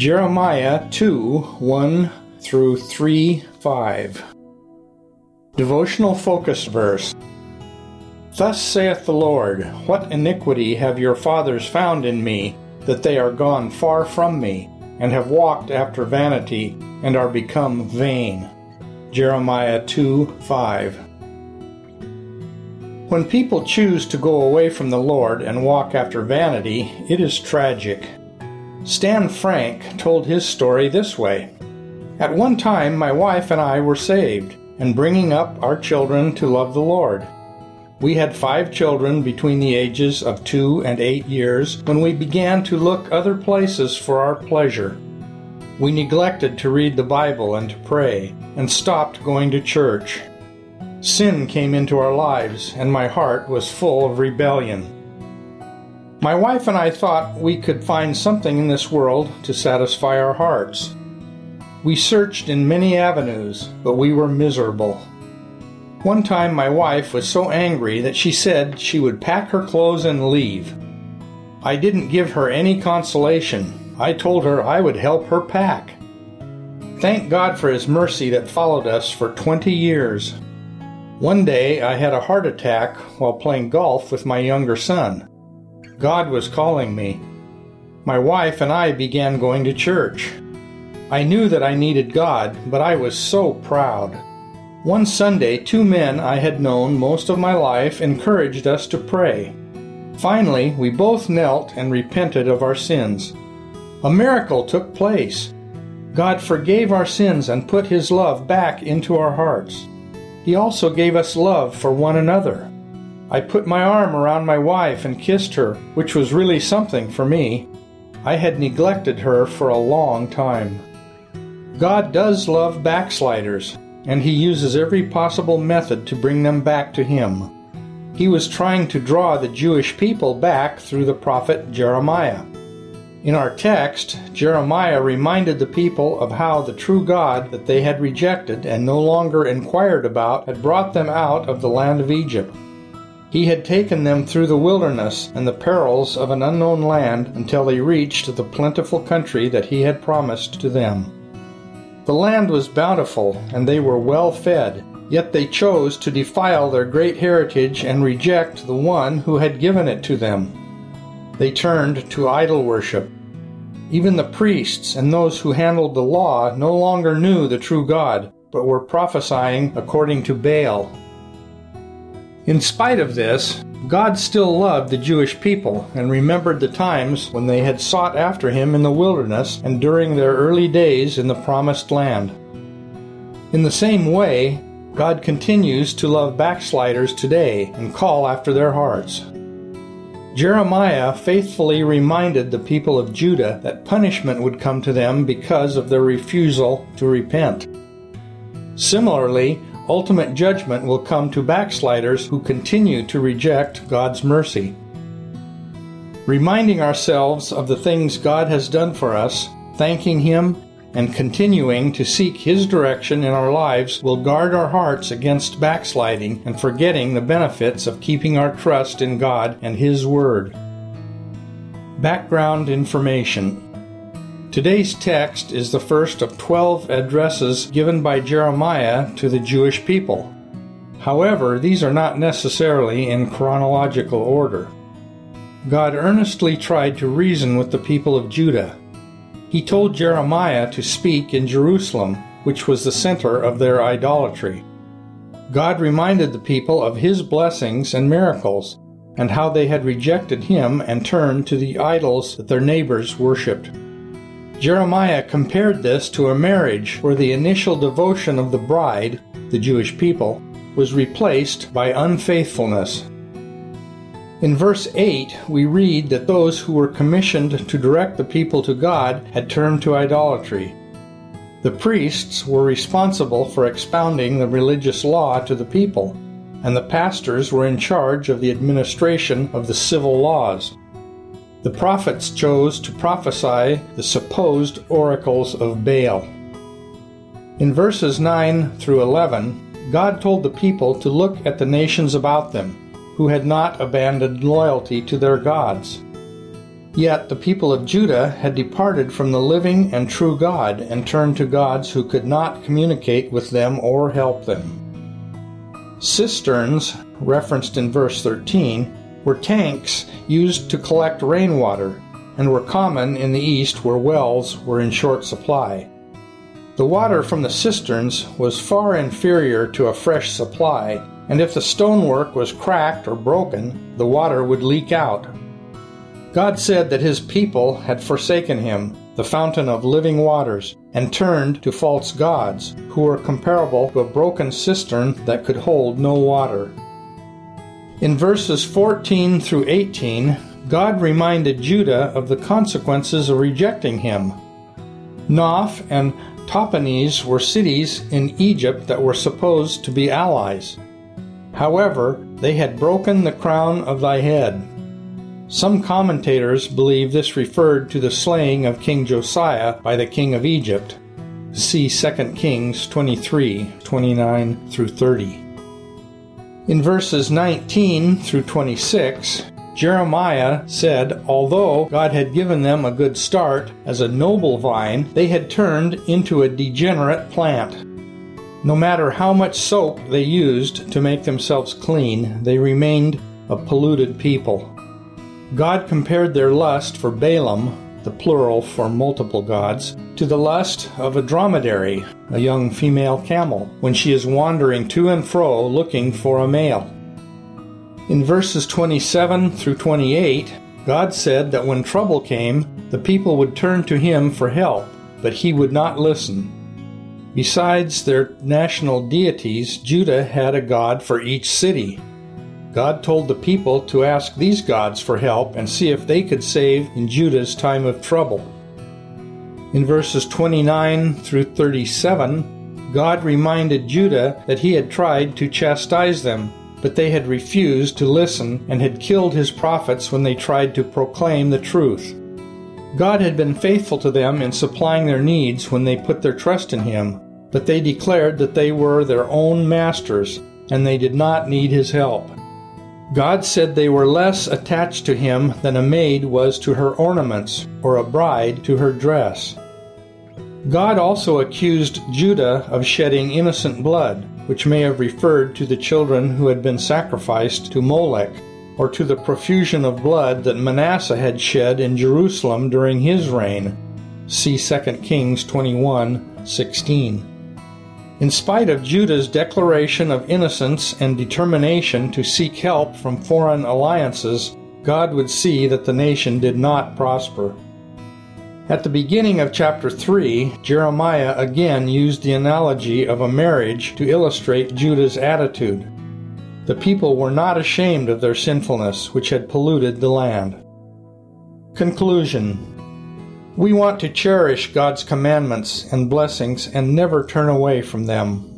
Jeremiah 2, 1 through 3:5. Devotional focus verse. Thus saith the Lord, What iniquity have your fathers found in me, that they are gone far from me, and have walked after vanity, and are become vain. Jeremiah 2:5. When people choose to go away from the Lord and walk after vanity, it is tragic. Stan Frank told his story this way. At one time, my wife and I were saved and bringing up our children to love the Lord. We had 5 children between the ages of 2 and 8 years when we began to look other places for our pleasure. We neglected to read the Bible and to pray, and stopped going to church. Sin came into our lives, and my heart was full of rebellion. My wife and I thought we could find something in this world to satisfy our hearts. We searched in many avenues, but we were miserable. One time my wife was so angry that she said she would pack her clothes and leave. I didn't give her any consolation. I told her I would help her pack. Thank God for His mercy that followed us for 20 years. One day I had a heart attack while playing golf with my younger son. God was calling me. My wife and I began going to church. I knew that I needed God, but I was so proud. One Sunday, 2 men I had known most of my life encouraged us to pray. Finally, we both knelt and repented of our sins. A miracle took place. God forgave our sins and put His love back into our hearts. He also gave us love for one another. I put my arm around my wife and kissed her, which was really something for me. I had neglected her for a long time. God does love backsliders, and He uses every possible method to bring them back to Him. He was trying to draw the Jewish people back through the prophet Jeremiah. In our text, Jeremiah reminded the people of how the true God that they had rejected and no longer inquired about had brought them out of the land of Egypt. He had taken them through the wilderness and the perils of an unknown land until they reached the plentiful country that He had promised to them. The land was bountiful, and they were well fed, yet they chose to defile their great heritage and reject the one who had given it to them. They turned to idol worship. Even the priests and those who handled the law no longer knew the true God, but were prophesying according to Baal. In spite of this, God still loved the Jewish people and remembered the times when they had sought after Him in the wilderness and during their early days in the Promised Land. In the same way, God continues to love backsliders today and call after their hearts. Jeremiah faithfully reminded the people of Judah that punishment would come to them because of their refusal to repent. Similarly, ultimate judgment will come to backsliders who continue to reject God's mercy. Reminding ourselves of the things God has done for us, thanking Him, and continuing to seek His direction in our lives will guard our hearts against backsliding and forgetting the benefits of keeping our trust in God and His Word. Background information. Today's text is the first of 12 addresses given by Jeremiah to the Jewish people. However, these are not necessarily in chronological order. God earnestly tried to reason with the people of Judah. He told Jeremiah to speak in Jerusalem, which was the center of their idolatry. God reminded the people of His blessings and miracles, and how they had rejected Him and turned to the idols that their neighbors worshipped. Jeremiah compared this to a marriage where the initial devotion of the bride, the Jewish people, was replaced by unfaithfulness. In verse 8, we read that those who were commissioned to direct the people to God had turned to idolatry. The priests were responsible for expounding the religious law to the people, and the pastors were in charge of the administration of the civil laws. The prophets chose to prophesy the supposed oracles of Baal. In verses 9 through 11, God told the people to look at the nations about them, who had not abandoned loyalty to their gods. Yet the people of Judah had departed from the living and true God and turned to gods who could not communicate with them or help them. Cisterns, referenced in verse 13, were tanks used to collect rainwater and were common in the east where wells were in short supply. The water from the cisterns was far inferior to a fresh supply, and if the stonework was cracked or broken, the water would leak out. God said that his people had forsaken him, the fountain of living waters, and turned to false gods, who were comparable to a broken cistern that could hold no water. In verses 14 through 18, God reminded Judah of the consequences of rejecting him. Noph and Tahpanhes were cities in Egypt that were supposed to be allies. However, they had broken the crown of thy head. Some commentators believe this referred to the slaying of King Josiah by the king of Egypt. See 2 Kings 23:29 through 30. In verses 19 through 26, Jeremiah said, although God had given them a good start as a noble vine, they had turned into a degenerate plant. No matter how much soap they used to make themselves clean, they remained a polluted people. God compared their lust for Balaam, the plural for multiple gods, to the lust of a dromedary, a young female camel, when she is wandering to and fro looking for a male. In verses 27 through 28, God said that when trouble came, the people would turn to him for help, but he would not listen. Besides their national deities, Judah had a god for each city. God told the people to ask these gods for help and see if they could save in Judah's time of trouble. In verses 29 through 37, God reminded Judah that he had tried to chastise them, but they had refused to listen and had killed his prophets when they tried to proclaim the truth. God had been faithful to them in supplying their needs when they put their trust in him, but they declared that they were their own masters and they did not need his help. God said they were less attached to him than a maid was to her ornaments, or a bride to her dress. God also accused Judah of shedding innocent blood, which may have referred to the children who had been sacrificed to Molech, or to the profusion of blood that Manasseh had shed in Jerusalem during his reign. See 2 Kings 21:16. In spite of Judah's declaration of innocence and determination to seek help from foreign alliances, God would see that the nation did not prosper. At the beginning of chapter 3, Jeremiah again used the analogy of a marriage to illustrate Judah's attitude. The people were not ashamed of their sinfulness, which had polluted the land. Conclusion. We want to cherish God's commandments and blessings and never turn away from them.